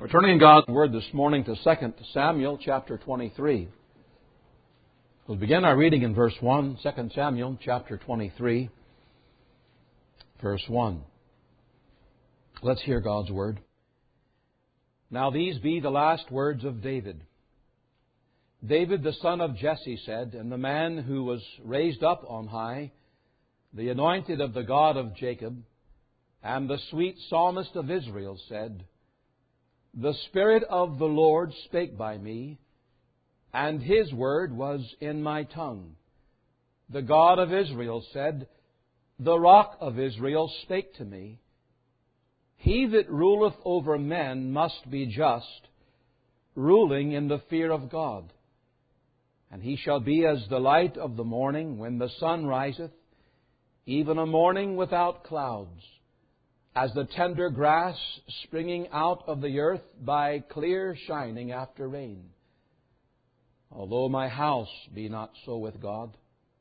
We're turning in God's Word this morning to 2 Samuel chapter 23. We'll begin our reading in verse 1, 2 Samuel chapter 23, verse 1. Let's hear God's Word. Now these be the last words of David. David the son of Jesse said, and the man who was raised up on high, the anointed of the God of Jacob, and the sweet psalmist of Israel said, The Spirit of the Lord spake by me, and His word was in my tongue. The God of Israel said, The Rock of Israel spake to me. He that ruleth over men must be just, ruling in the fear of God. And he shall be as the light of the morning when the sun riseth, even a morning without clouds, as the tender grass springing out of the earth by clear shining after rain. Although my house be not so with God,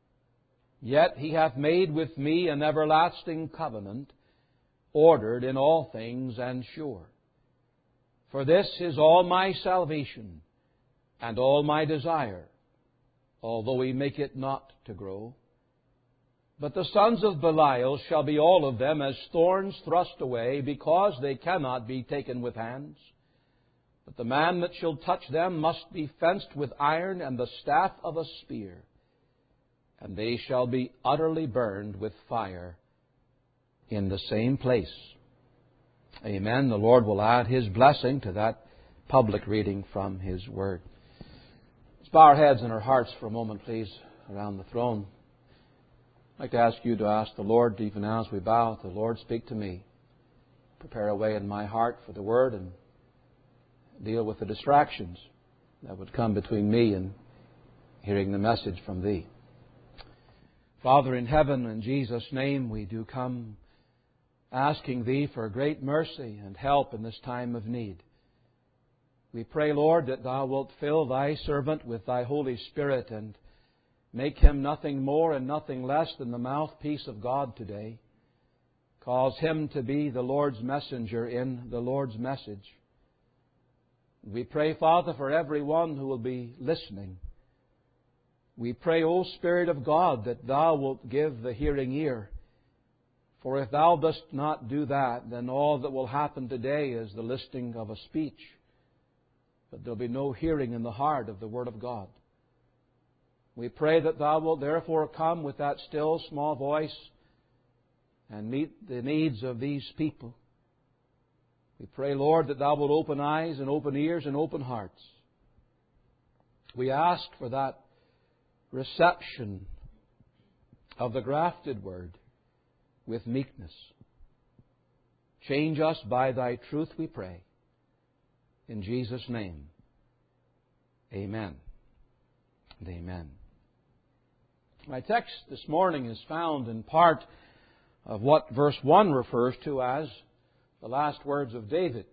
yet He hath made with me an everlasting covenant, ordered in all things and sure. For this is all my salvation and all my desire, although He make it not to grow. But the sons of Belial shall be all of them as thorns thrust away, because they cannot be taken with hands. But the man that shall touch them must be fenced with iron and the staff of a spear, and they shall be utterly burned with fire in the same place. Amen. The Lord will add His blessing to that public reading from His Word. Let's bow our heads and our hearts for a moment, please, around the throne. I'd like to ask you to ask the Lord, even now as we bow, the Lord, speak to me. Prepare a way in my heart for the Word and deal with the distractions that would come between me and hearing the message from Thee. Father in heaven, in Jesus' name we do come asking Thee for great mercy and help in this time of need. We pray, Lord, that Thou wilt fill Thy servant with Thy Holy Spirit and make him nothing more and nothing less than the mouthpiece of God today. Cause him to be the Lord's messenger in the Lord's message. We pray, Father, for everyone who will be listening. We pray, O Spirit of God, that Thou wilt give the hearing ear. For if Thou dost not do that, then all that will happen today is the listing of a speech. But there'll be no hearing in the heart of the Word of God. We pray that Thou wilt therefore come with that still small voice and meet the needs of these people. We pray, Lord, that Thou wilt open eyes and open ears and open hearts. We ask for that reception of the grafted Word with meekness. Change us by Thy truth, we pray. In Jesus' name, amen and amen. My text this morning is found in part of what verse 1 refers to as the last words of David.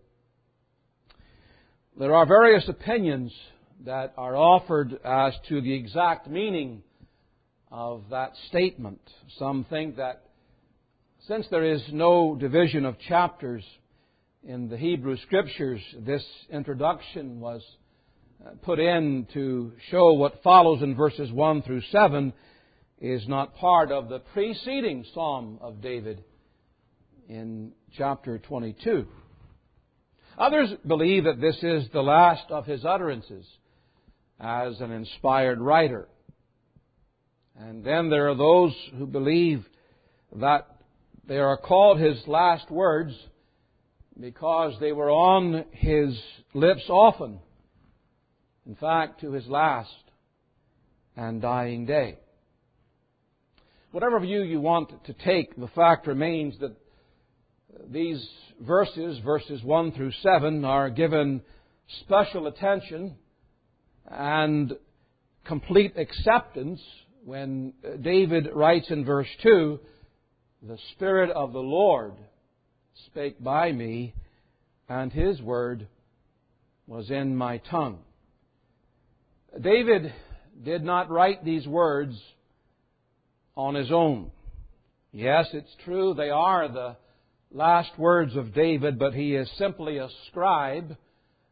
There are various opinions that are offered as to the exact meaning of that statement. Some think that since there is no division of chapters in the Hebrew Scriptures, this introduction was put in to show what follows in verses 1 through 7 is not part of the preceding Psalm of David in chapter 22. Others believe that this is the last of his utterances as an inspired writer. And then there are those who believe that they are called his last words because they were on his lips often. In fact, to his last and dying day. Whatever view you want to take, the fact remains that these verses 1 through 7, are given special attention and complete acceptance when David writes in verse 2, The Spirit of the Lord spake by me, and His word was in my tongue. David did not write these words on his own. Yes, it's true, they are the last words of David, but he is simply a scribe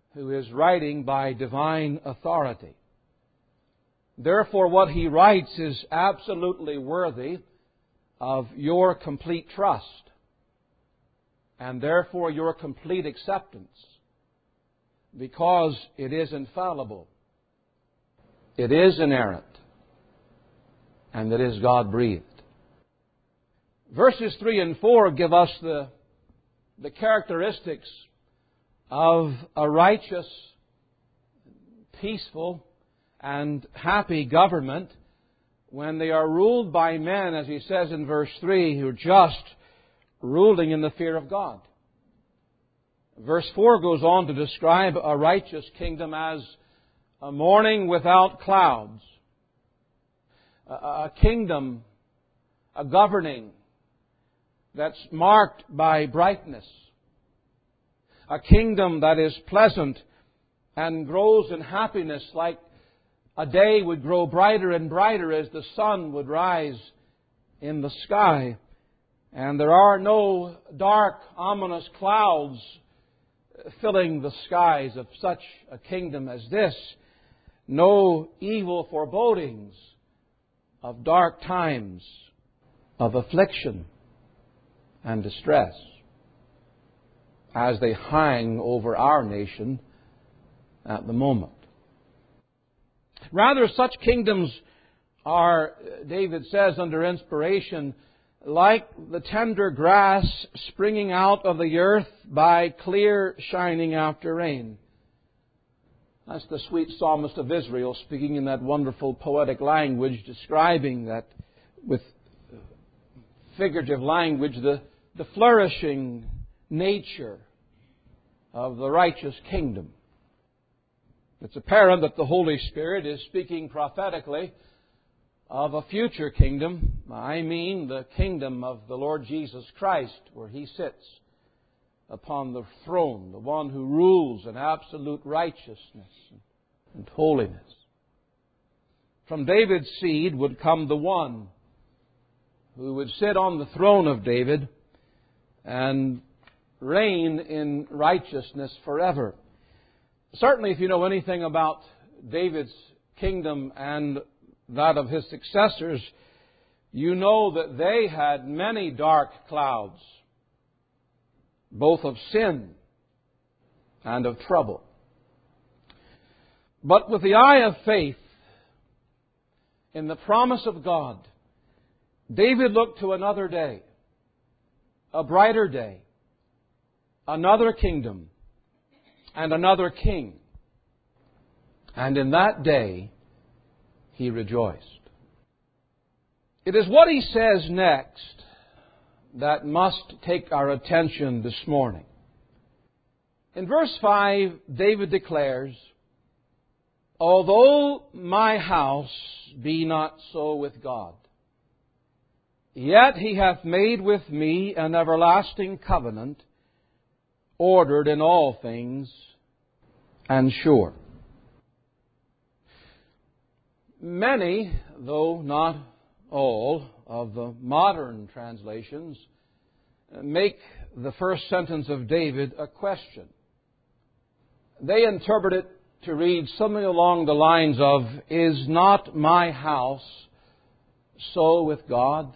who is writing by divine authority. Therefore, what he writes is absolutely worthy of your complete trust, and therefore your complete acceptance, because it is infallible, it is inerrant, and it is God-breathed. Verses 3 and 4 give us the characteristics of a righteous, peaceful, and happy government when they are ruled by men, as he says in verse 3, who are just, ruling in the fear of God. Verse 4 goes on to describe a righteous kingdom as a morning without clouds, a kingdom, a governing that's marked by brightness, a kingdom that is pleasant and grows in happiness like a day would grow brighter and brighter as the sun would rise in the sky. And there are no dark, ominous clouds filling the skies of such a kingdom as this. No evil forebodings of dark times, of affliction and distress, as they hang over our nation at the moment. Rather, such kingdoms are, David says under inspiration, like the tender grass springing out of the earth by clear shining after rain. That's the sweet psalmist of Israel speaking in that wonderful poetic language, describing that with figurative language, the flourishing nature of the righteous kingdom. It's apparent that the Holy Spirit is speaking prophetically of a future kingdom. I mean the kingdom of the Lord Jesus Christ, where He sits upon the throne, the one who rules in absolute righteousness and holiness. From David's seed would come the one who would sit on the throne of David and reign in righteousness forever. Certainly, if you know anything about David's kingdom and that of his successors, you know that they had many dark clouds, both of sin and of trouble. But with the eye of faith in the promise of God, David looked to another day, a brighter day, another kingdom, and another king. And in that day, he rejoiced. It is what he says next that must take our attention this morning. In verse 5, David declares, "Although my house be not so with God, yet He hath made with me an everlasting covenant, ordered in all things and sure." Many, though not all, of the modern translations make the first sentence of David a question. They interpret it to read something along the lines of, "Is not my house so with God?"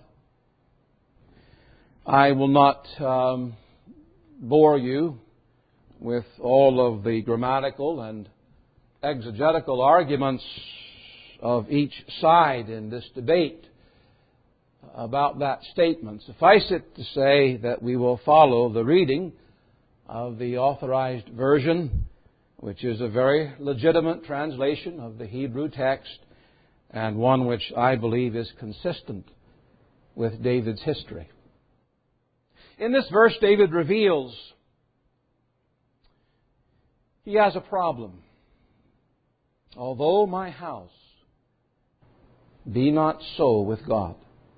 I will not bore you with all of the grammatical and exegetical arguments of each side in this debate about that statement. Suffice it to say that we will follow the reading of the Authorized Version, which is a very legitimate translation of the Hebrew text, and one which I believe is consistent with David's history. In this verse, David reveals he has a problem. Although my house be not so with God.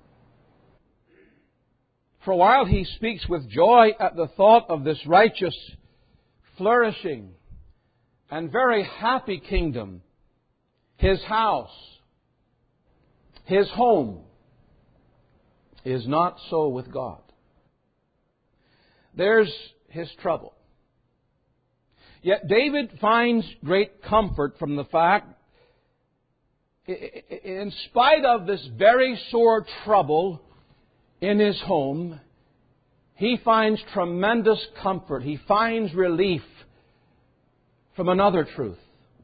For a while he speaks with joy at the thought of this righteous, flourishing, and very happy kingdom, his house, his home, is not so with God. There's his trouble. Yet David finds great comfort from the fact, in spite of this very sore trouble in his home, he finds tremendous comfort. He finds relief from another truth.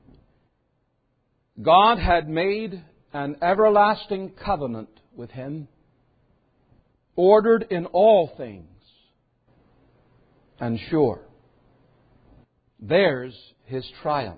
God had made an everlasting covenant with him, ordered in all things, and sure. There's his triumph.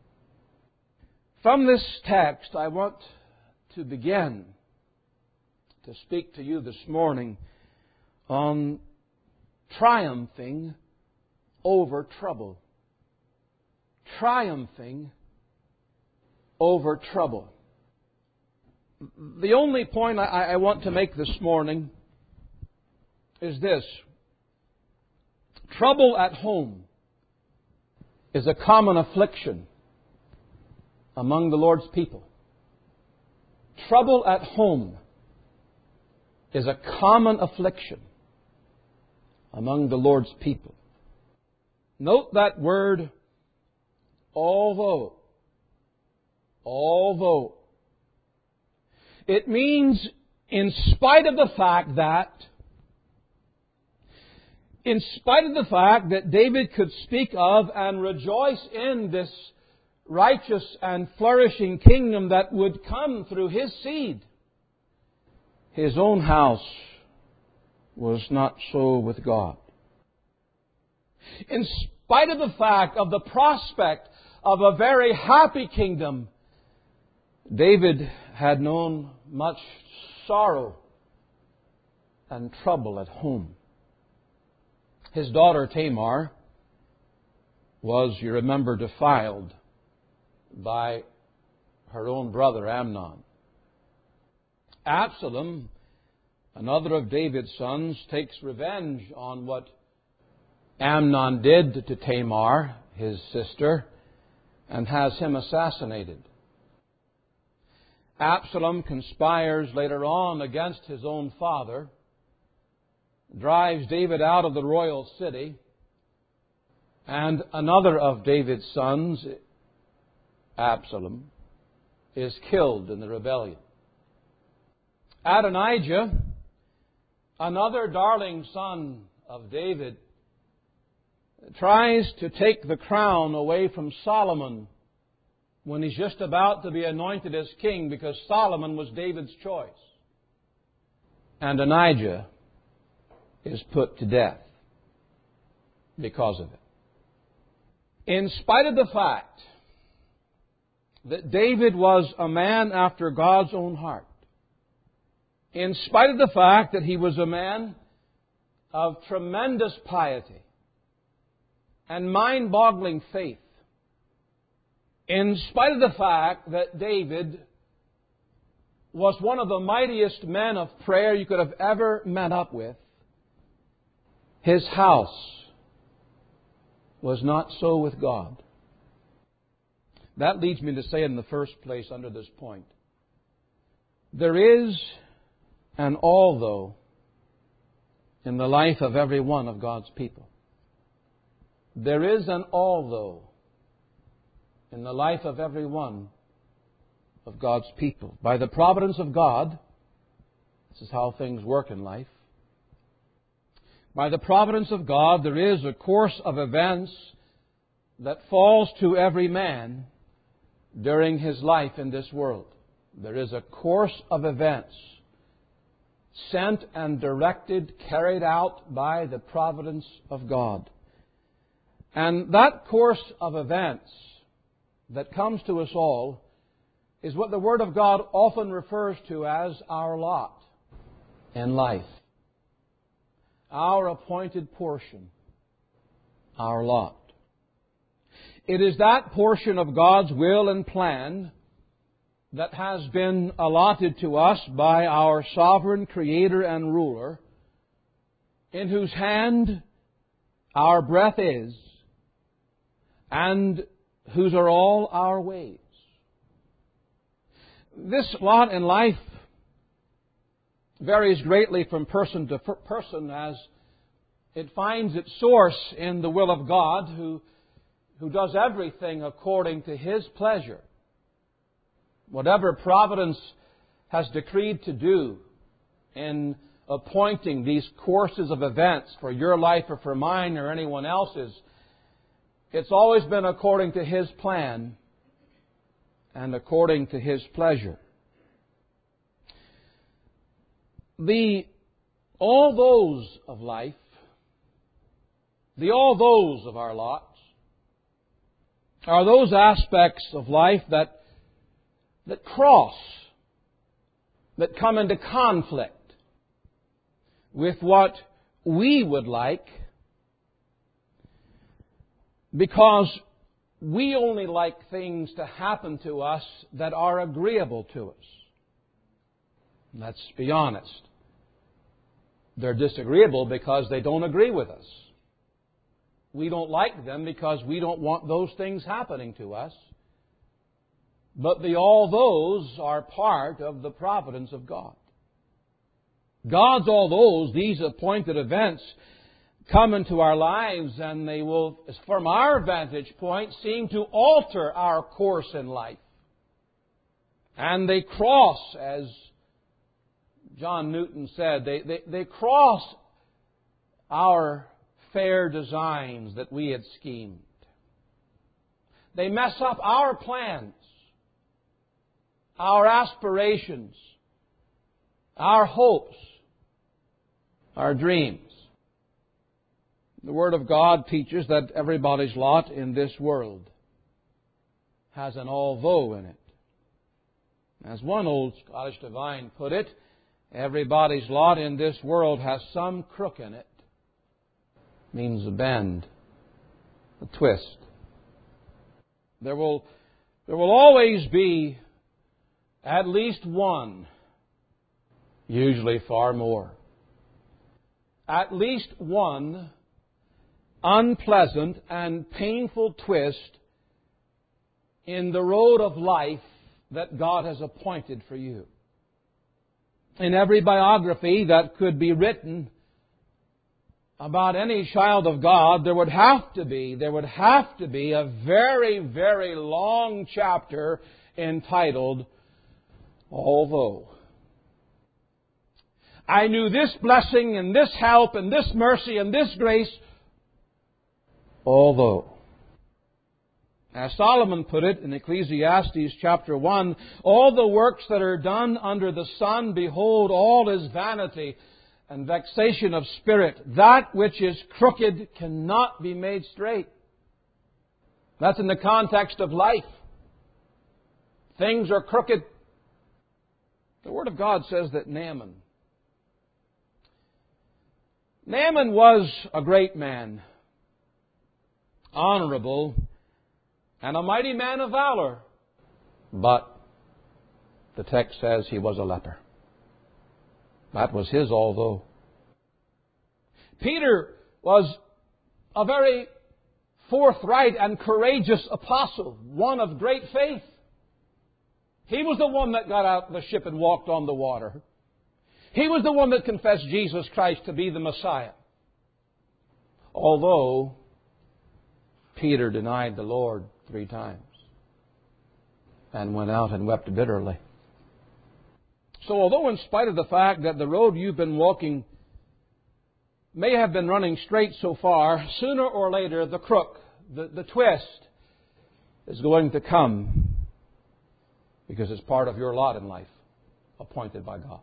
From this text, I want to begin to speak to you this morning on triumphing over trouble. Triumphing over trouble. The only point I want to make this morning is this. Trouble at home is a common affliction among the Lord's people. Trouble at home is a common affliction among the Lord's people. Note that word, although. Although. It means in spite of the fact that David could speak of and rejoice in this righteous and flourishing kingdom that would come through his seed, his own house was not so with God. In spite of the fact of the prospect of a very happy kingdom, David had known much sorrow and trouble at home. His daughter Tamar was, you remember, defiled by her own brother Amnon. Absalom, another of David's sons, takes revenge on what Amnon did to Tamar, his sister, and has him assassinated. Absalom conspires later on against his own father, drives David out of the royal city, and another of David's sons, Absalom, is killed in the rebellion. Adonijah, another darling son of David, tries to take the crown away from Solomon when he's just about to be anointed as king, because Solomon was David's choice. And Adonijah is put to death because of it. In spite of the fact that David was a man after God's own heart, in spite of the fact that he was a man of tremendous piety and mind-boggling faith, in spite of the fact that David was one of the mightiest men of prayer you could have ever met up with, his house was not so with God. That leads me to say in the first place under this point, there is an although in the life of every one of God's people. There is an although in the life of every one of God's people. By the providence of God, this is how things work in life. By the providence of God, there is a course of events that falls to every man during his life in this world. There is a course of events sent and directed, carried out by the providence of God. And that course of events that comes to us all is what the Word of God often refers to as our lot in life. Our appointed portion. Our lot. It is that portion of God's will and plan that has been allotted to us by our sovereign Creator and Ruler, in whose hand our breath is, and whose are all our ways. This lot in life varies greatly from person to person as it finds its source in the will of God, who does everything according to His pleasure. Whatever providence has decreed to do in appointing these courses of events for your life or for mine or anyone else's, it's always been according to His plan and according to His pleasure. The all those of life, the all those of our lots, are those aspects of life that cross, that come into conflict with what we would like, because we only like things to happen to us that are agreeable to us. And let's be honest. They're disagreeable because they don't agree with us. We don't like them because we don't want those things happening to us. But all those are part of the providence of God. God's all those, these appointed events, come into our lives, and they will, from our vantage point, seem to alter our course in life. And they cross, as John Newton said, they cross our fair designs that we had schemed. They mess up our plans, our aspirations, our hopes, our dreams. The Word of God teaches that everybody's lot in this world has an although in it. As one old Scottish divine put it, everybody's lot in this world has some crook in it. Means a bend, a twist. There will always be at least one, usually far more, at least one unpleasant and painful twist in the road of life that God has appointed for you. In every biography that could be written about any child of God, there would have to be a very, very long chapter entitled, Although. I knew this blessing and this help and this mercy and this grace, although. As Solomon put it in Ecclesiastes chapter 1, all the works that are done under the sun, behold, all is vanity and vexation of spirit. That which is crooked cannot be made straight. That's in the context of life. Things are crooked. The Word of God says that Naaman was a great man, honorable, and a mighty man of valor. But the text says he was a leper. That was his although. Peter was a very forthright and courageous apostle, one of great faith. He was the one that got out of the ship and walked on the water. He was the one that confessed Jesus Christ to be the Messiah. Although Peter denied the Lord 3 times and went out and wept bitterly. So although in spite of the fact that the road you've been walking may have been running straight so far, sooner or later the crook, the twist is going to come, because it's part of your lot in life, appointed by God.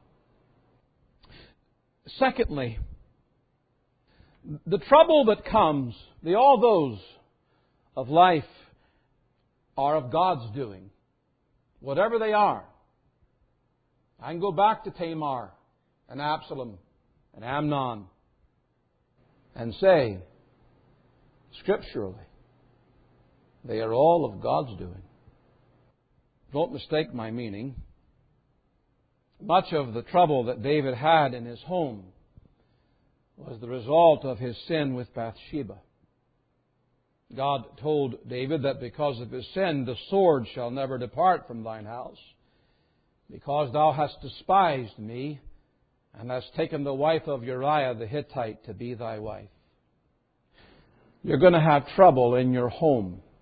Secondly, the trouble that comes, all those of life, are of God's doing, whatever they are. I can go back to Tamar and Absalom and Amnon and say, scripturally, they are all of God's doing. Don't mistake my meaning. Much of the trouble that David had in his home was the result of his sin with Bathsheba. God told David that because of his sin, the sword shall never depart from thine house, because thou hast despised me, and hast taken the wife of Uriah the Hittite to be thy wife. You're going to have trouble in your home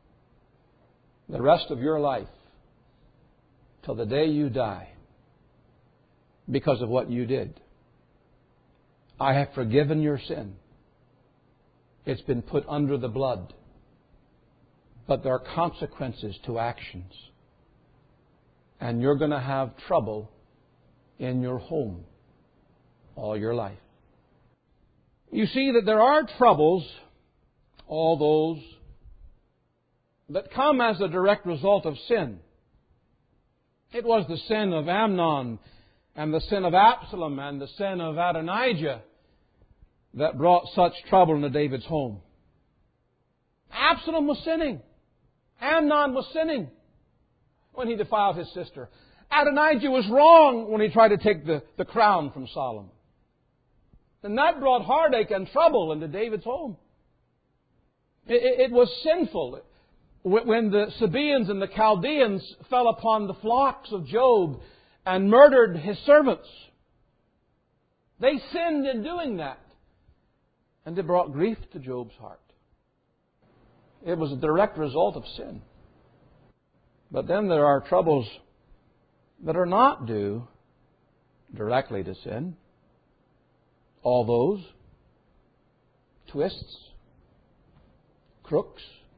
the rest of your life till the day you die because of what you did. I have forgiven your sin. It's been put under the blood. But there are consequences to actions. And you're going to have trouble in your home all your life. You see that there are troubles, all those that come as a direct result of sin. It was the sin of Amnon and the sin of Absalom and the sin of Adonijah that brought such trouble into David's home. Absalom was sinning. Amnon was sinning when he defiled his sister. Adonijah was wrong when he tried to take the crown from Solomon. And that brought heartache and trouble into David's home. It was sinful. When the Sabaeans and the Chaldeans fell upon the flocks of Job and murdered his servants, they sinned in doing that. And it brought grief to Job's heart. It was a direct result of sin. But then there are troubles that are not due directly to sin. All those twists, crooks.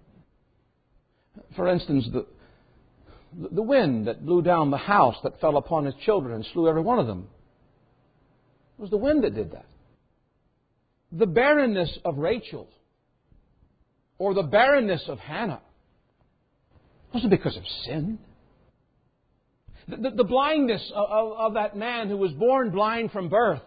For instance, the wind that blew down the house that fell upon his children and slew every one of them. It was the wind that did that. The barrenness of Rachel or the barrenness of Hannah wasn't because of sin. The blindness of that man who was born blind from birth.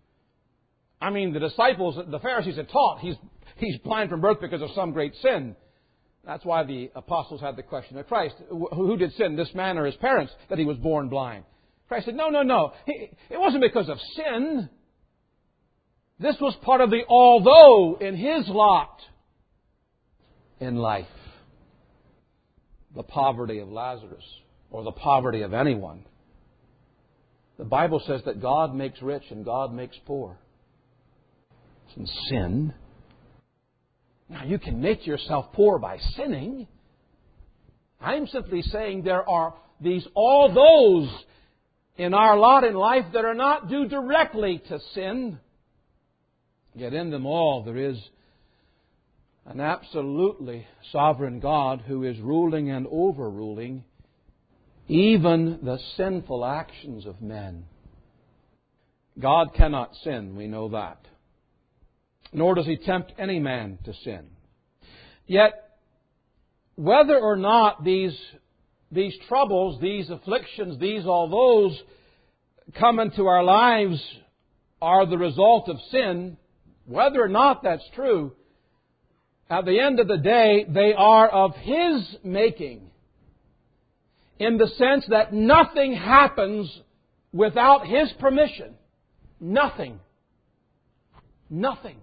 I mean, the disciples, the Pharisees had taught he's blind from birth because of some great sin. That's why the apostles had the question of Christ. Who did sin, this man or his parents, that he was born blind? Christ said, no. It wasn't because of sin. This was part of the although in his lot in life. The poverty of Lazarus, or the poverty of anyone. The Bible says that God makes rich and God makes poor. It's sin. Now, you can make yourself poor by sinning. I'm simply saying there are all those in our lot in life that are not due directly to sin. Yet in them all there is an absolutely sovereign God who is ruling and overruling even the sinful actions of men. God cannot sin, we know that. Nor does He tempt any man to sin. Yet, whether or not these troubles, these afflictions, all those come into our lives are the result of sin, whether or not that's true, at the end of the day, they are of His making. In the sense that nothing happens without His permission. Nothing. Nothing.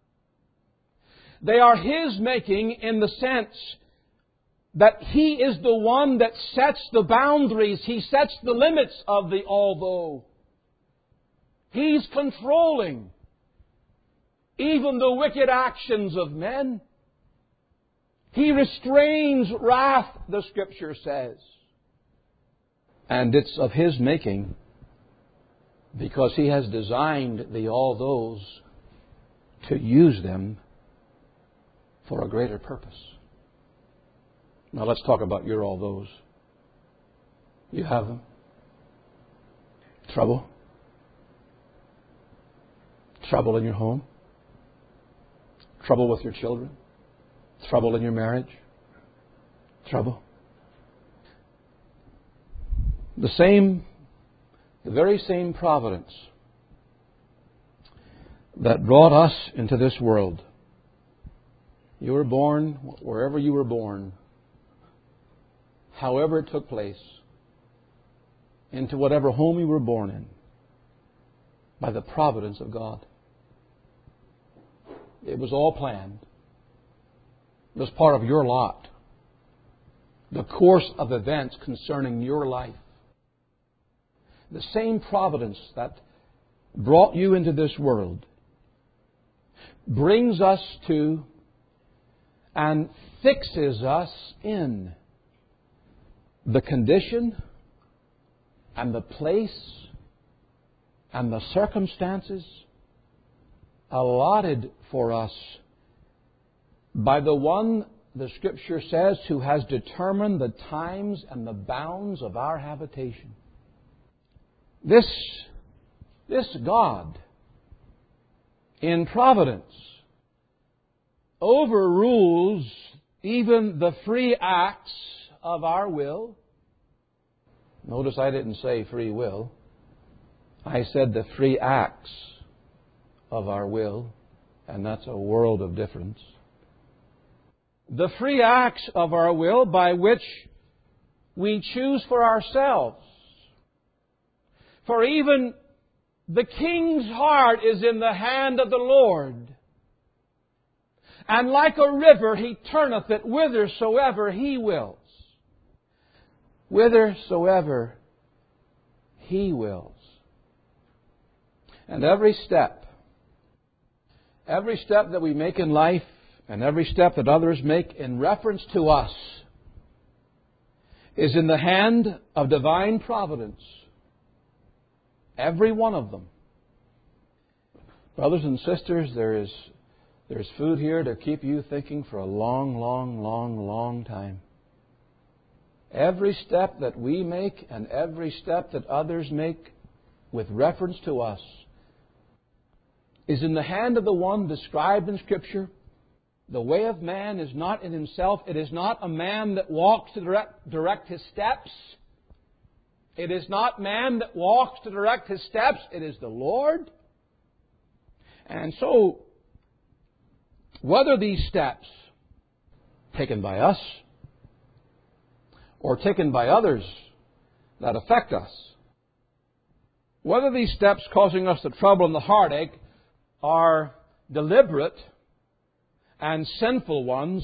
They are His making in the sense that He is the one that sets the boundaries. He sets the limits of the although. He's controlling even the wicked actions of men. He restrains wrath, the Scripture says. And it's of His making because He has designed the all those to use them for a greater purpose. Now let's talk about your all those. You have them. Trouble. Trouble in your home. Trouble with your children. Trouble in your marriage. Trouble. The very same providence that brought us into this world. You were born wherever you were born, however it took place, into whatever home you were born in, by the providence of God. It was all planned. It was part of your lot. The course of events concerning your life. The same providence that brought you into this world brings us to and fixes us in the condition and the place and the circumstances allotted for us by the one, the Scripture says, who has determined the times and the bounds of our habitation. This God, in providence, overrules even the free acts of our will. Notice I didn't say free will. I said the free acts of our will, and that's a world of difference. The free acts of our will by which we choose for ourselves. For even the king's heart is in the hand of the Lord. And like a river, He turneth it whithersoever He wills. Whithersoever He wills. And every step that we make in life, and every step that others make in reference to us, is in the hand of divine providence. Every one of them. Brothers and sisters, there's food here to keep you thinking for a long time. Every step that we make and every step that others make with reference to us is in the hand of the one described in Scripture. The way of man is not in himself. It is not a man that walks to direct his steps. It is not man that walks to direct his steps. It is the Lord. And so, whether these steps, taken by us, or taken by others that affect us, whether these steps causing us the trouble and the heartache are deliberate and sinful ones,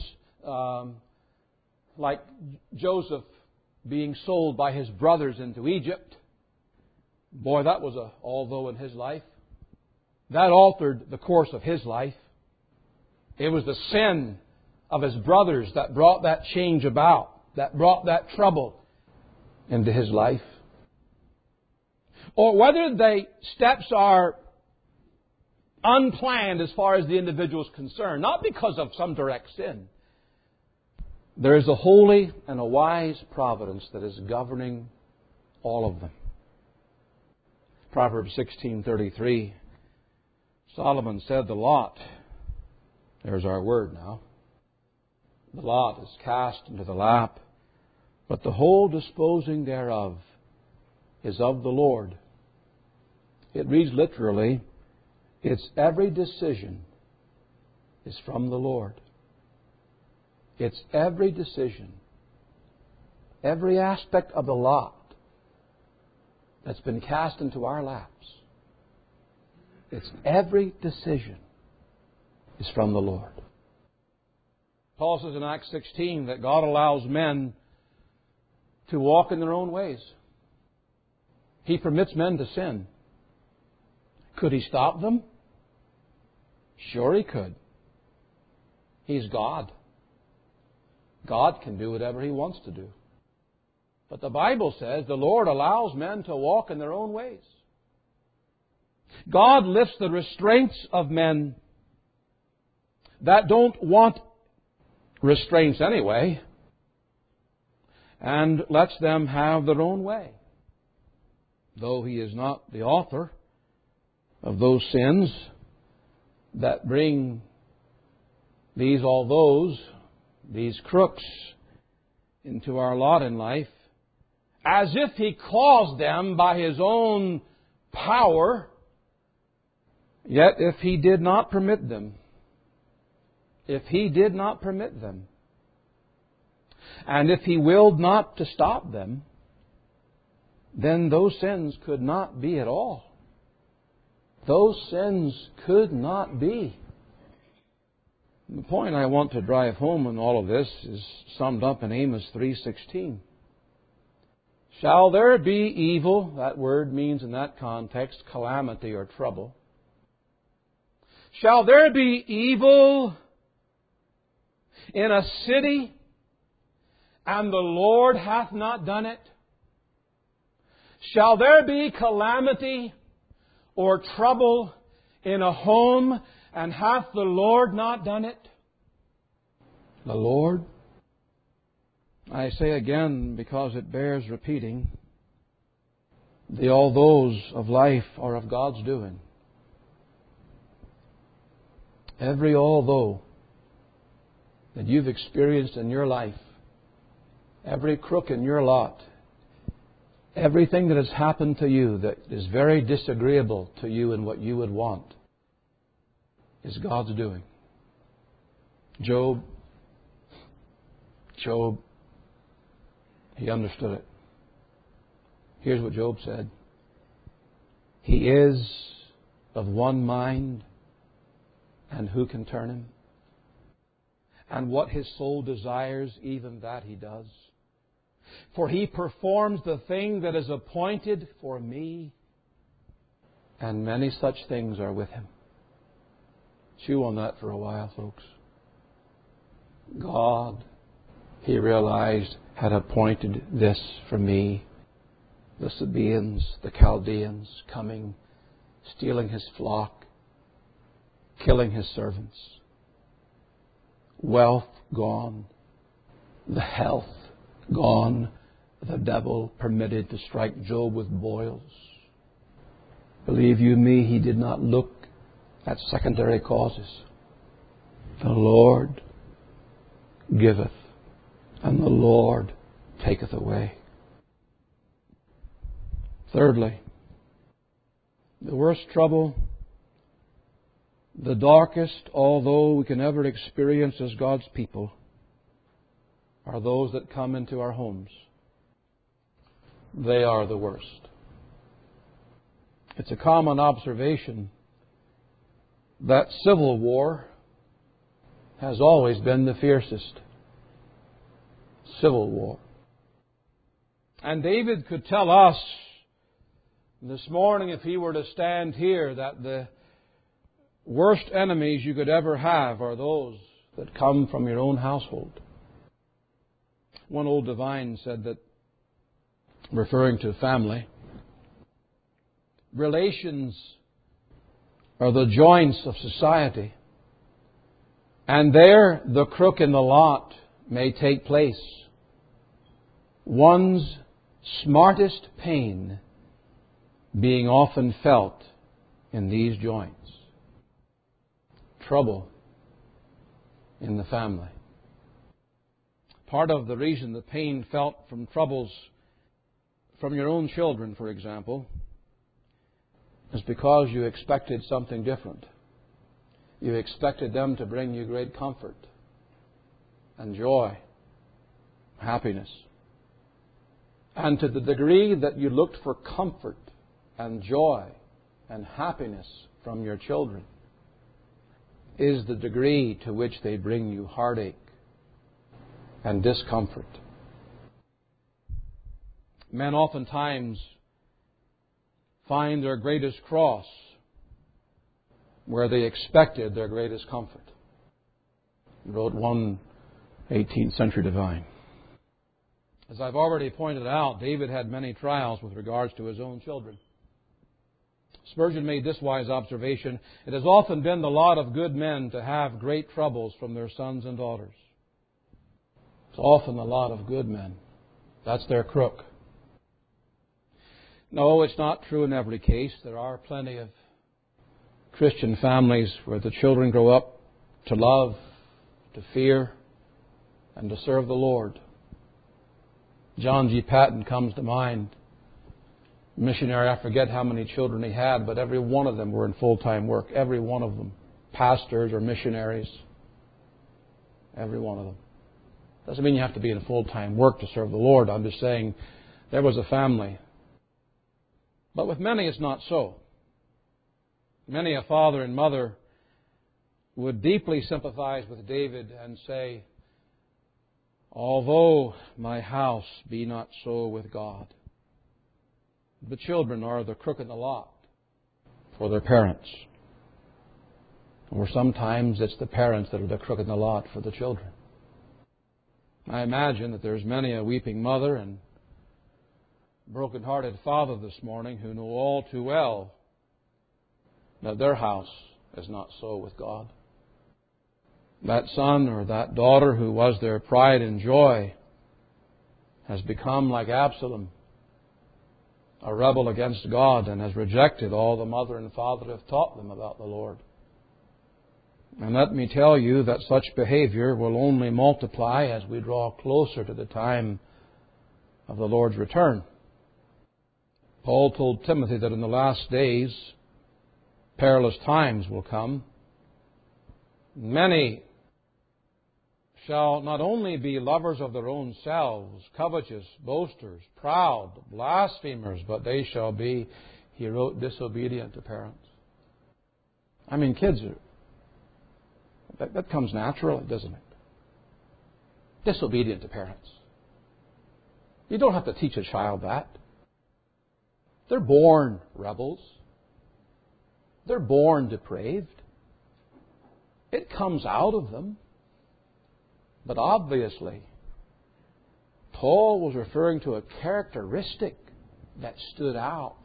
like Joseph being sold by his brothers into Egypt. Boy, that was a although in his life. That altered the course of his life. It was the sin of his brothers that brought that change about, that brought that trouble into his life. Or whether the steps are unplanned as far as the individual is concerned, not because of some direct sin. There is a holy and a wise providence that is governing all of them. Proverbs 16:33, Solomon said, "The lot," there's our word now, "the lot is cast into the lap, but the whole disposing thereof is of the Lord." It reads literally, its every decision is from the Lord. Its every decision, every aspect of the lot that's been cast into our laps, its every decision is from the Lord. Paul says in Acts 16 that God allows men to walk in their own ways. He permits men to sin. Could He stop them? Sure He could. He's God. God can do whatever He wants to do. But the Bible says the Lord allows men to walk in their own ways. God lifts the restraints of men that don't want restraints anyway, and lets them have their own way. Though He is not the author of those sins that bring these crooks into our lot in life, as if He caused them by His own power, yet if He did not permit them, and if He willed not to stop them, then those sins could not be at all. Those sins could not be. The point I want to drive home in all of this is summed up in Amos 3:16. Shall there be evil? That word means in that context calamity or trouble. Shall there be evil in a city and the Lord hath not done it? Shall there be calamity or trouble in a home, and hath the Lord not done it? The Lord? I say again, because it bears repeating, the all those of life are of God's doing. Every although that you've experienced in your life, every crook in your lot, everything that has happened to you that is very disagreeable to you and what you would want, is God's doing. Job, he understood it. Here's what Job said. He is of one mind, and who can turn him? And what his soul desires, even that he does. For he performs the thing that is appointed for me, and many such things are with him. Chew on that for a while, folks. God, he realized, had appointed this for me. The Sabaeans, the Chaldeans, coming, stealing his flock, killing his servants. Wealth gone, the health gone, the devil permitted to strike Job with boils. Believe you me, he did not look at secondary causes. The Lord giveth, and the Lord taketh away. Thirdly, the worst trouble, the darkest, although we can ever experience as God's people, are those that come into our homes. They are the worst. It's a common observation that civil war has always been the fiercest. Civil war. And David could tell us this morning, if he were to stand here, that the worst enemies you could ever have are those that come from your own household. One old divine said that, referring to family, relations are the joints of society, and there the crook in the lot may take place. One's smartest pain being often felt in these joints. Trouble in the family. Part of the reason the pain felt from troubles from your own children, for example, is because you expected something different. You expected them to bring you great comfort and joy, happiness. And to the degree that you looked for comfort and joy and happiness from your children is the degree to which they bring you heartache and discomfort. Men oftentimes find their greatest cross where they expected their greatest comfort, wrote one 18th century divine. As I've already pointed out, David had many trials with regards to his own children. Spurgeon made this wise observation: it has often been the lot of good men to have great troubles from their sons and daughters. It's often the lot of good men. That's their crook. No, it's not true in every case. There are plenty of Christian families where the children grow up to love, to fear, and to serve the Lord. John G. Patton comes to mind. Missionary, I forget how many children he had, but every one of them were in full-time work. Every one of them. Pastors or missionaries. Every one of them. Doesn't mean you have to be in full-time work to serve the Lord. I'm just saying there was a family. But with many it's not so. Many a father and mother would deeply sympathize with David and say, although my house be not so with God. The children are the crook in the lot for their parents. Or sometimes it's the parents that are the crook in the lot for the children. I imagine that there's many a weeping mother and broken-hearted father this morning who know all too well that their house is not so with God. That son or that daughter who was their pride and joy has become like Absalom, a rebel against God, and has rejected all the mother and father have taught them about the Lord. And let me tell you that such behavior will only multiply as we draw closer to the time of the Lord's return. Paul told Timothy that in the last days, perilous times will come. Many shall not only be lovers of their own selves, covetous, boasters, proud, blasphemers, but they shall be, he wrote, disobedient to parents. I mean, kids that comes naturally, doesn't it? Disobedient to parents. You don't have to teach a child that. They're born rebels. They're born depraved. It comes out of them. But obviously, Paul was referring to a characteristic that stood out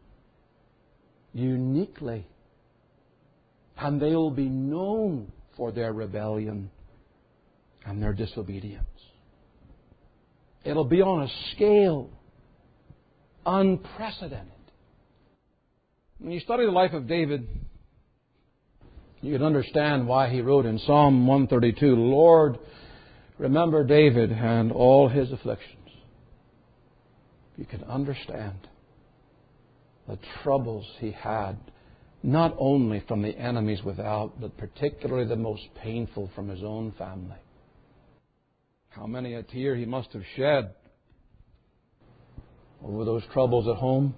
uniquely. And they will be known for their rebellion and their disobedience. It'll be on a scale unprecedented. When you study the life of David, you can understand why he wrote in Psalm 132, Lord, remember David and all his afflictions. You can understand the troubles he had, not only from the enemies without, but particularly the most painful from his own family. How many a tear he must have shed over those troubles at home.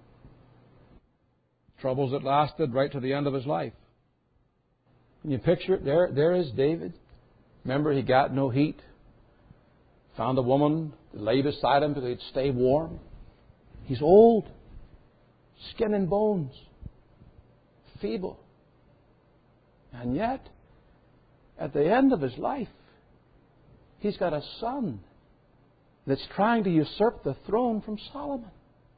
Troubles that lasted right to the end of his life. Can you picture it? There is David. Remember, he got no heat. Found a woman to lay beside him because he'd stay warm. He's old. Skin and bones. Feeble. And yet, at the end of his life, he's got a son that's trying to usurp the throne from Solomon.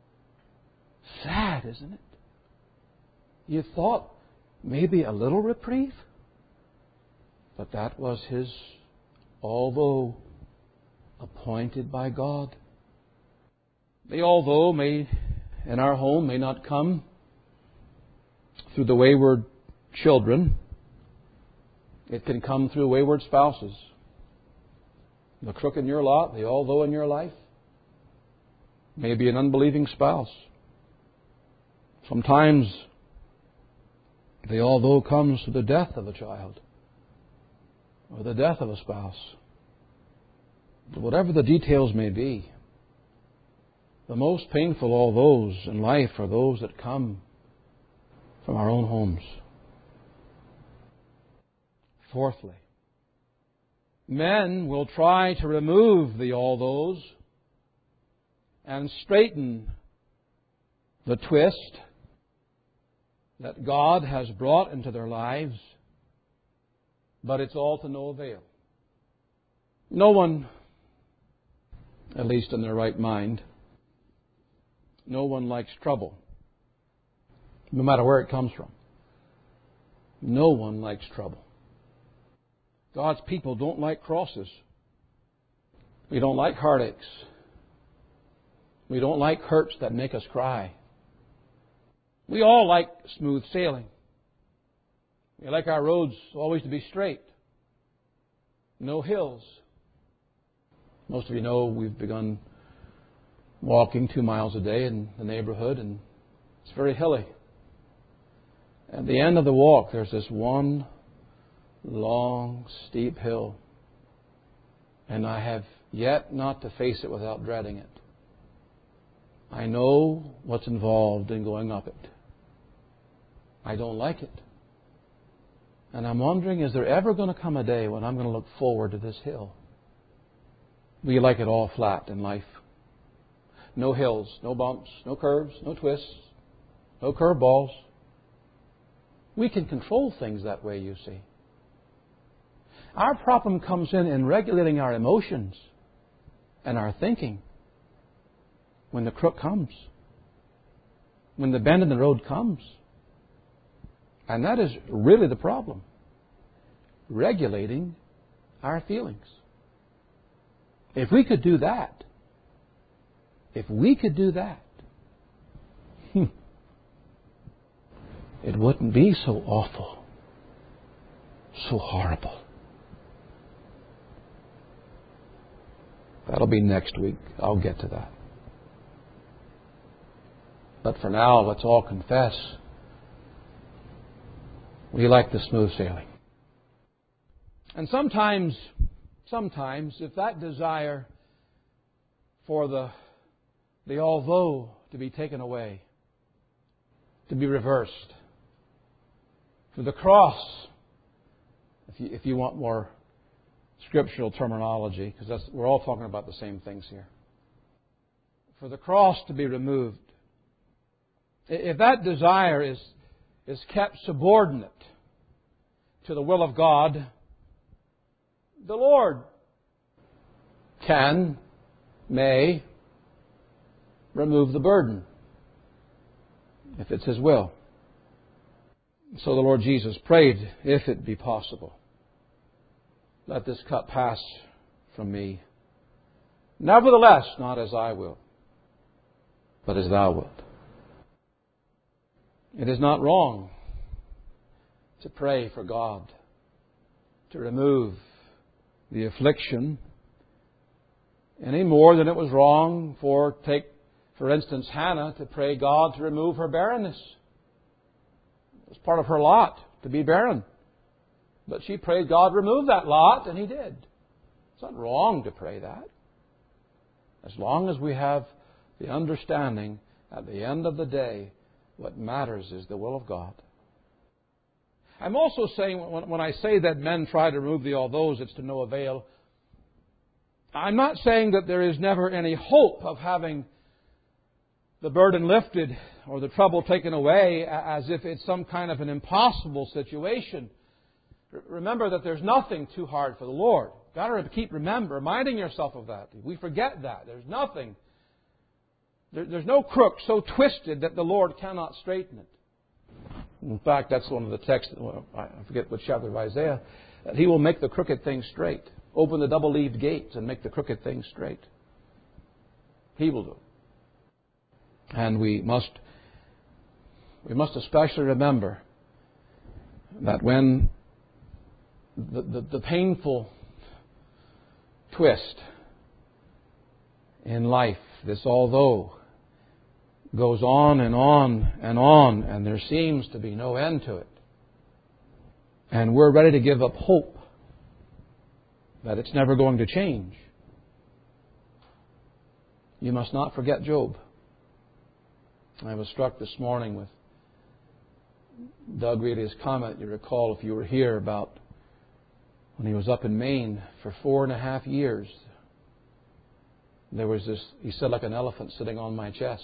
Sad, isn't it? You thought maybe a little reprieve? But that was his, although appointed by God. The although may, in our home, may not come through the wayward children. It can come through wayward spouses. The crook in your lot, the although in your life, may be an unbelieving spouse. Sometimes the although comes to the death of a child or the death of a spouse. But whatever the details may be, the most painful althoughs in life are those that come from our own homes. Fourthly, men will try to remove the althoughs and straighten the twist that God has brought into their lives, but it's all to no avail. No one, at least in their right mind, no one likes trouble, no matter where it comes from. No one likes trouble. God's people don't like crosses. We don't like heartaches. We don't like hurts that make us cry. We all like smooth sailing. We like our roads always to be straight. No hills. Most of you know we've begun walking 2 miles a day in the neighborhood, and it's very hilly. At the end of the walk, there's this one long, steep hill, and I have yet not to face it without dreading it. I know what's involved in going up it. I don't like it. And I'm wondering, is there ever going to come a day when I'm going to look forward to this hill? We like it all flat in life. No hills, no bumps, no curves, no twists, no curveballs. We can control things that way, you see. Our problem comes in regulating our emotions and our thinking when the crook comes, when the bend in the road comes. And that is really the problem. Regulating our feelings. If we could do that, it wouldn't be so awful, so horrible. That'll be next week. I'll get to that. But for now, let's all confess we like the smooth sailing. And sometimes, if that desire for the although to be taken away, to be reversed, for the cross, if you want more scriptural terminology, because we're all talking about the same things here. For the cross to be removed. If that desire is kept subordinate to the will of God, the Lord may remove the burden, if it's His will. So the Lord Jesus prayed, if it be possible, let this cup pass from me. Nevertheless, not as I will, but as Thou wilt. It is not wrong to pray for God to remove the affliction any more than it was wrong for instance, Hannah to pray God to remove her barrenness. It was part of her lot to be barren. But she prayed God remove that lot, and He did. It's not wrong to pray that. As long as we have the understanding at the end of the day, what matters is the will of God. I'm also saying, when I say that men try to remove the althoghs, it's to no avail. I'm not saying that there is never any hope of having the burden lifted or the trouble taken away as if it's some kind of an impossible situation. Remember that there's nothing too hard for the Lord. You've got to keep reminding yourself of that. We forget that. There's nothing. There's no crook so twisted that the Lord cannot straighten it. In fact, that's one of the texts, I forget which chapter of Isaiah, that He will make the crooked things straight. Open the double-leaved gates and make the crooked things straight. He will do it. And we must especially remember that when the painful twist in life, this although, goes on and on and on, and there seems to be no end to it, and we're ready to give up hope that it's never going to change, you must not forget Job. I was struck this morning with Doug Reilly's comment, you recall if you were here, about when he was up in Maine for 4.5 years. There was this, he said, like an elephant sitting on my chest.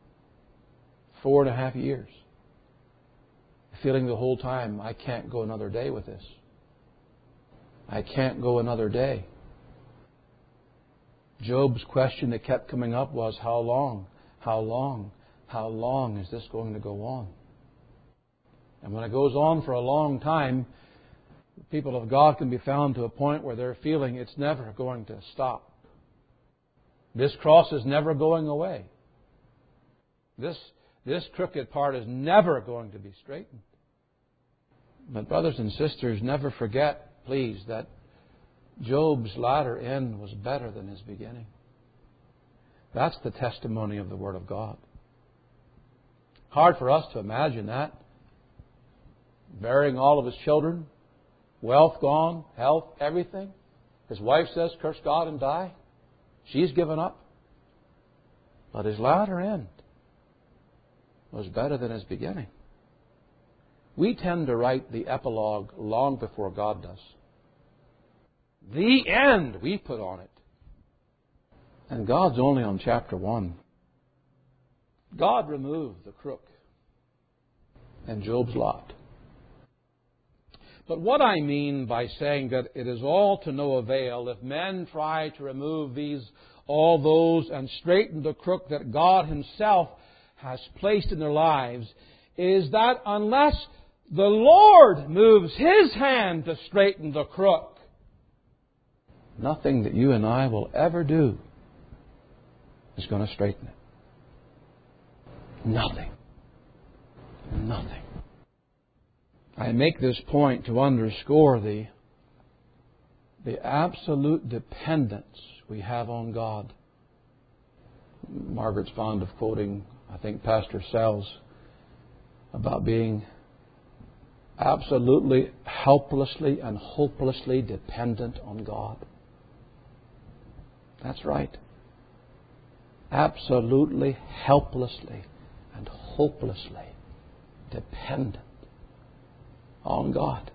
4.5 years. Feeling the whole time, I can't go another day with this. I can't go another day. Job's question that kept coming up was, how long? How long? How long is this going to go on? And when it goes on for a long time, the people of God can be found to a point where they're feeling it's never going to stop. This cross is never going away. This crooked part is never going to be straightened. But brothers and sisters, never forget, please, that Job's latter end was better than his beginning. That's the testimony of the Word of God. Hard for us to imagine that. Burying all of his children, wealth gone, health, everything. His wife says, curse God and die. She's given up. But his latter end was better than his beginning. We tend to write the epilogue long before God does. The end we put on it. And God's only on chapter 1. God removed the crook and Job's lot. But what I mean by saying that it is all to no avail if men try to remove all those and straighten the crook that God Himself has placed in their lives, is that unless the Lord moves His hand to straighten the crook, nothing that you and I will ever do is going to straighten it. Nothing. Nothing. I make this point to underscore the absolute dependence we have on God. Margaret's fond of quoting, I think, Pastor Sells about being absolutely helplessly and hopelessly dependent on God. That's right. Absolutely helplessly and hopelessly dependent on God.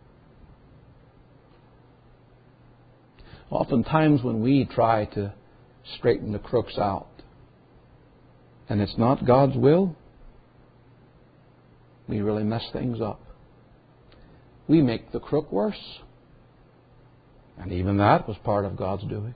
Oftentimes when we try to straighten the crooks out and it's not God's will, we really mess things up. We make the crook worse. And even that was part of God's doing.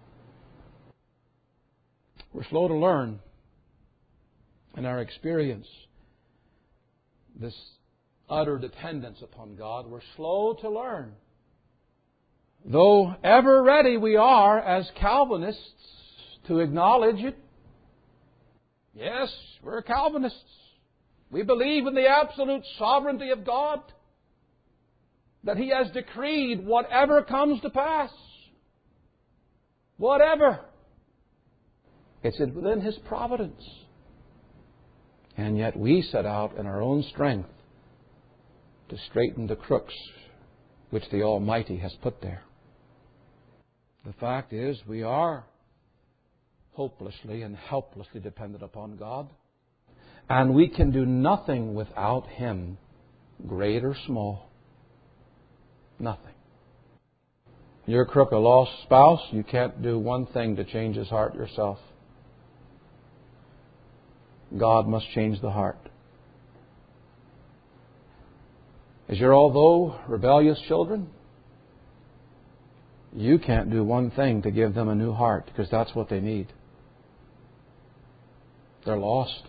We're slow to learn in our experience this utter dependence upon God. We're slow to learn. Though ever ready we are as Calvinists to acknowledge it. Yes, we're Calvinists. We believe in the absolute sovereignty of God. That He has decreed whatever comes to pass. Whatever. It's within His providence. And yet we set out in our own strength to straighten the crooks which the Almighty has put there. The fact is, we are hopelessly and helplessly dependent upon God. And we can do nothing without Him, great or small. Nothing. Your crook, a lost spouse, you can't do one thing to change his heart yourself. God must change the heart. As your although rebellious children, you can't do one thing to give them a new heart because that's what they need. They're lost.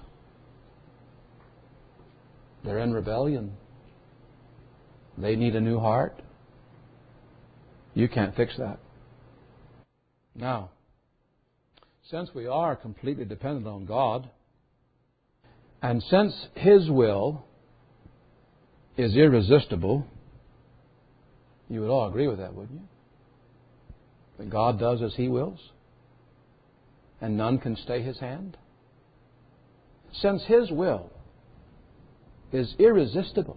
They're in rebellion. They need a new heart. You can't fix that. Now, since we are completely dependent on God, and since His will is irresistible, you would all agree with that, wouldn't you? That God does as He wills, and none can stay His hand. Since His will is irresistible,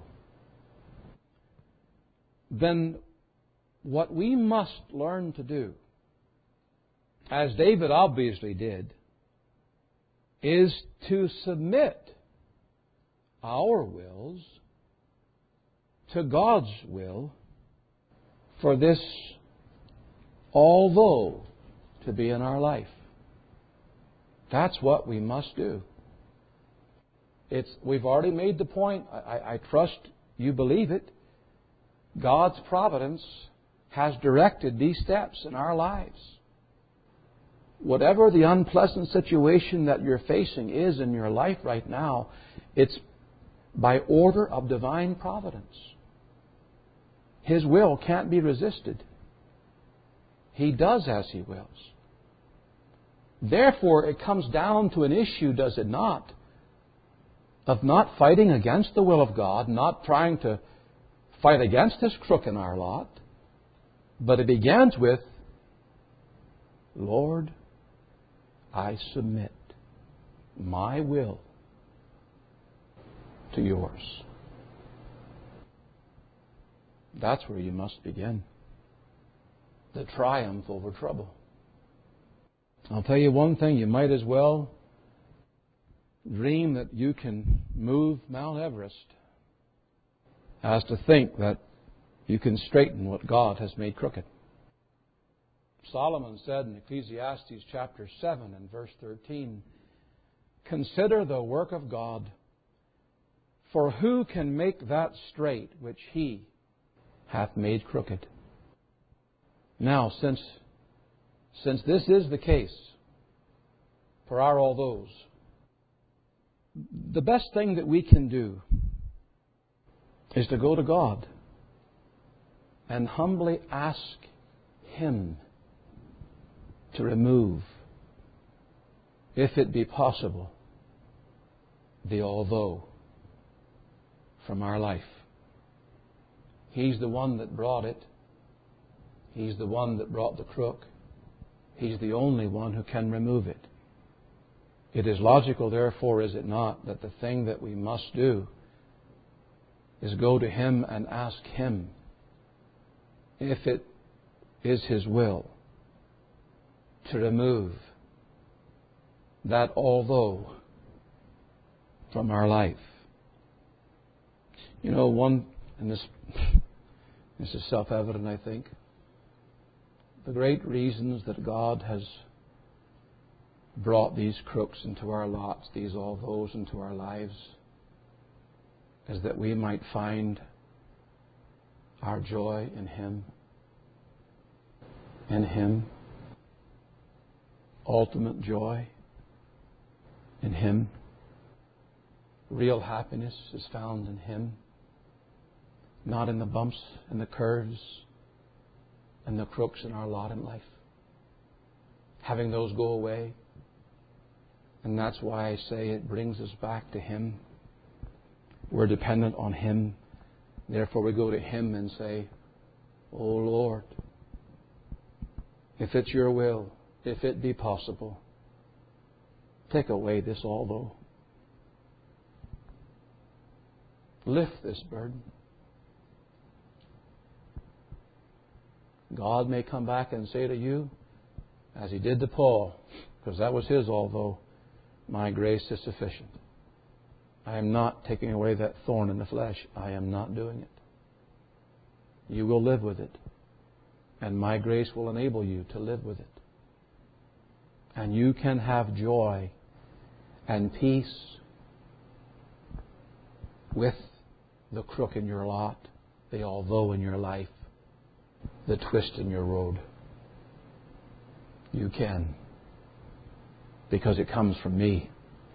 then what we must learn to do, as David obviously did, is to submit our wills to God's will for this although to be in our life. That's what we must do. We've already made the point. I trust you believe it. God's providence has directed these steps in our lives. Whatever the unpleasant situation that you're facing is in your life right now, it's by order of divine providence. His will can't be resisted. He does as He wills. Therefore, it comes down to an issue, does it not, of not fighting against the will of God, not trying to fight against this crook in our lot, but it begins with, Lord, I submit my will to yours. That's where you must begin. The triumph over trouble. I'll tell you one thing, you might as well dream that you can move Mount Everest as to think that you can straighten what God has made crooked. Solomon said in Ecclesiastes chapter 7 and verse 13, "Consider the work of God, for who can make that straight which He hath made crooked. Now, since this is the case for our all those, the best thing that we can do is to go to God and humbly ask Him to remove, if it be possible, the although from our life. He's the one that brought it. He's the one that brought the crook. He's the only one who can remove it. It is logical, therefore, is it not, that the thing that we must do is go to Him and ask Him, if it is His will, to remove that although from our life. You know, and this is self-evident, I think. The great reasons that God has brought these crooks into our lots, these althoghs into our lives, is that we might find our joy in Him. In Him. Ultimate joy in Him. Real happiness is found in Him. Not in the bumps and the curves and the crooks in our lot in life. Having those go away. And that's why I say it brings us back to Him. We're dependent on Him. Therefore we go to Him and say, "O Lord, if it's Your will, if it be possible, take away this although. Lift this burden." God may come back and say to you, as He did to Paul, because that was his although, "My grace is sufficient." I am not taking away that thorn in the flesh. I am not doing it. You will live with it. And my grace will enable you to live with it. And you can have joy and peace with the crook in your lot, the although in your life, the twist in your road. You can. Because it comes from me.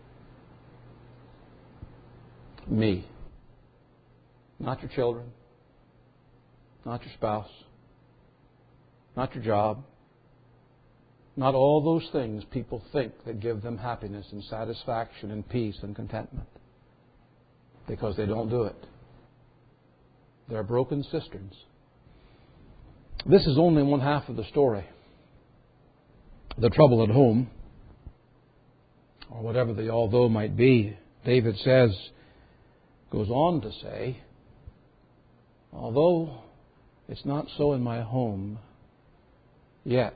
Me. Not your children. Not your spouse. Not your job. Not all those things people think that give them happiness and satisfaction and peace and contentment. Because they don't do it. They're broken cisterns. This is only one half of the story. The trouble at home, or whatever the although might be, David goes on to say, "Although it's not so in my home, yet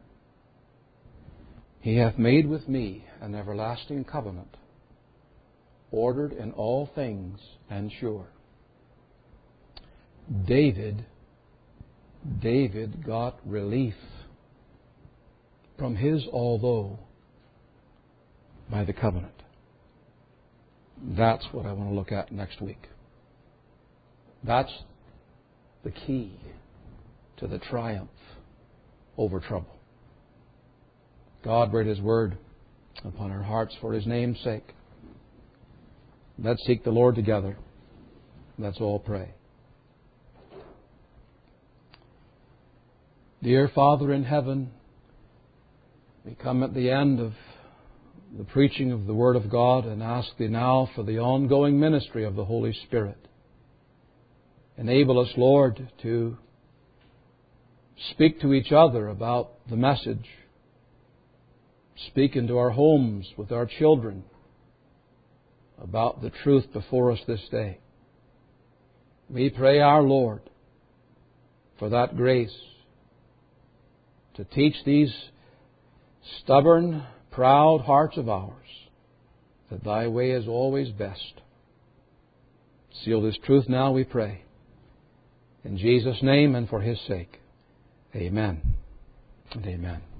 He hath made with me an everlasting covenant, ordered in all things and sure." David got relief from his although by the covenant. That's what I want to look at next week. That's the key to the triumph over trouble. God write His word upon our hearts for His name's sake. Let's seek the Lord together. Let's all pray. Dear Father in heaven, we come at the end of the preaching of the Word of God and ask Thee now for the ongoing ministry of the Holy Spirit. Enable us, Lord, to speak to each other about the message. Speak into our homes with our children about the truth before us this day. We pray, our Lord, for that grace to teach these stubborn, proud hearts of ours that Thy way is always best. Seal this truth now, we pray. In Jesus' name and for His sake. Amen and amen.